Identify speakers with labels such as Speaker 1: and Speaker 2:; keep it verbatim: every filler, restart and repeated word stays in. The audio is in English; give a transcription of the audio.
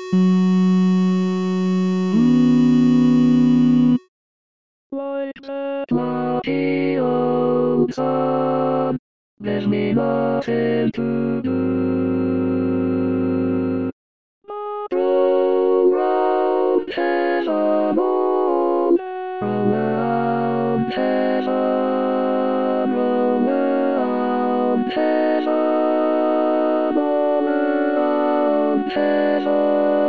Speaker 1: Like that lucky old sun, there's me nothing to do. But roll round heaven on, roll around heaven, roll around heaven, all around heaven.